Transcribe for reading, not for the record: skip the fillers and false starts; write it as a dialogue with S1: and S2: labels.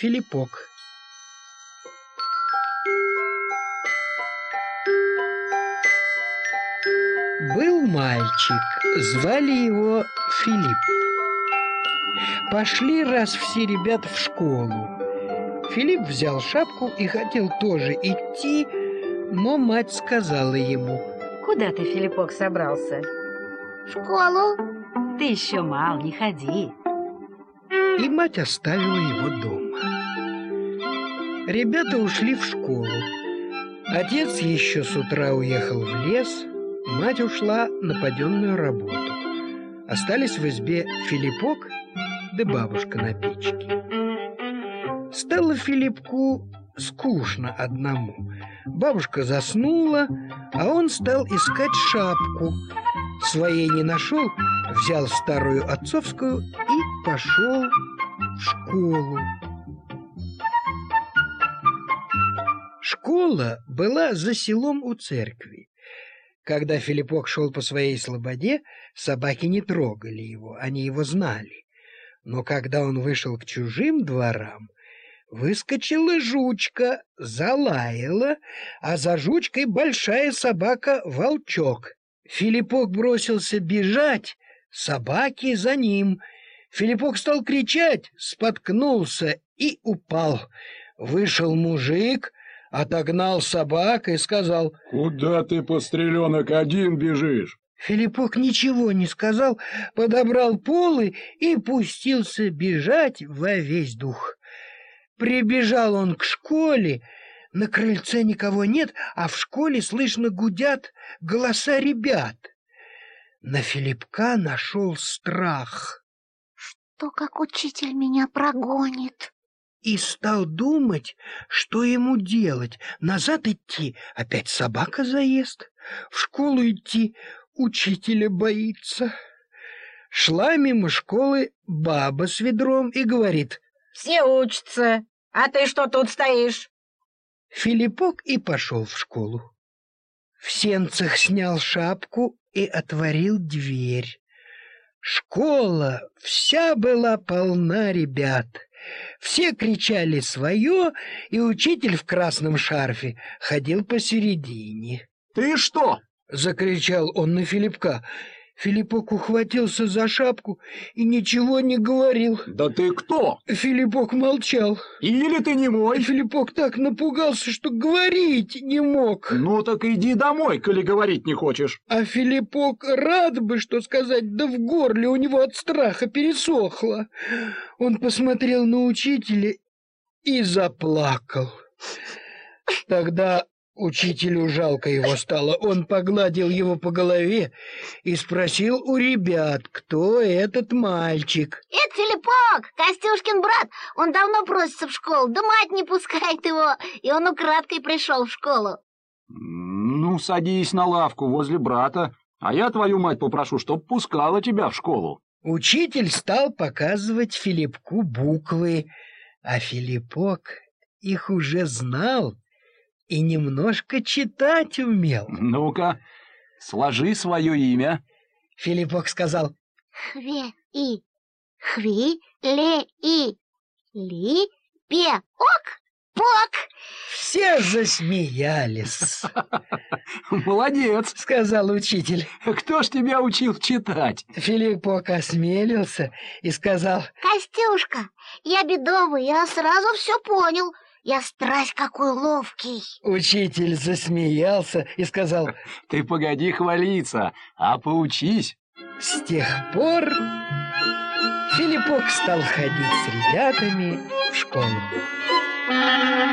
S1: Филиппок. Был мальчик, звали его Филипп. Пошли раз все ребята в школу. Филипп взял шапку и хотел тоже идти, но мать сказала ему:
S2: «Куда ты, Филиппок, собрался?»
S3: В школу.
S2: «Ты еще мал, не ходи».
S1: И мать оставила его дома. Ребята ушли в школу. Отец еще с утра уехал в лес, мать ушла на паденную работу. Остались в избе Филиппок да бабушка на печке. Стало Филиппку скучно одному. Бабушка заснула, а он стал искать шапку. Своей не нашел, взял старую отцовскую и пошел в школу. Школа была за селом у церкви. Когда Филиппок шел по своей слободе, собаки не трогали его, они его знали. Но когда он вышел к чужим дворам, выскочила жучка, залаяла, а за жучкой большая собака-волчок. Филиппок бросился бежать, собаки за ним. Филиппок стал кричать, споткнулся и упал. Вышел мужик, отогнал собак и сказал:
S4: «Куда ты, постреленок, один бежишь?»
S1: Филиппок ничего не сказал, подобрал полы и пустился бежать во весь дух. Прибежал он к школе, на крыльце никого нет, а в школе слышно гудят голоса ребят. На Филиппка нашел страх.
S3: Что как учитель меня прогонит?
S1: И стал думать, что ему делать. Назад идти — опять собака заест. В школу идти — учителя боится. Шла мимо школы баба с ведром и говорит:
S2: «Все учатся, а ты что тут стоишь?»
S1: Филиппок и пошел в школу. В сенцах снял шапку и отворил дверь. Школа вся была полна ребят. Все кричали свое, и учитель в красном шарфе ходил посередине.
S4: «Ты что?»
S1: — закричал он на Филиппка. Филиппок ухватился за шапку и ничего не говорил.
S4: «Да ты кто?
S1: Филиппок молчал.
S4: Или ты не мой?»
S1: Филиппок так напугался, что говорить не мог.
S4: «Ну так иди домой, коли говорить не хочешь».
S1: А Филиппок рад бы что сказать, да в горле у него от страха пересохло. Он посмотрел на учителя и заплакал. Тогда учителю жалко его стало. Он погладил его по голове и спросил у ребят, кто этот мальчик.
S3: Это Филиппок, Костюшкин брат. Он давно просится в школу, да мать не пускает его, и он украдкой пришел в школу.
S4: Ну, садись на лавку возле брата, а я твою мать попрошу, чтоб пускала тебя в школу.
S1: Учитель стал показывать Филиппку буквы, а Филиппок их уже знал и немножко читать умел.
S4: Ну-ка, сложи свое имя.
S1: Филиппок сказал:
S3: Хве-и, хви-ле-и, ли-пе-ок, пок.
S1: Все засмеялись.
S4: Молодец,
S1: Сказал учитель.
S4: Кто ж тебя учил читать?
S1: Филиппок осмелился и сказал:
S3: Костюшка, я бедовый, я сразу все понял. Я страсть какой ловкий.
S1: Учитель засмеялся и сказал:
S4: Ты погоди хвалиться, а поучись.
S1: С тех пор Филиппок стал ходить с ребятами в школу.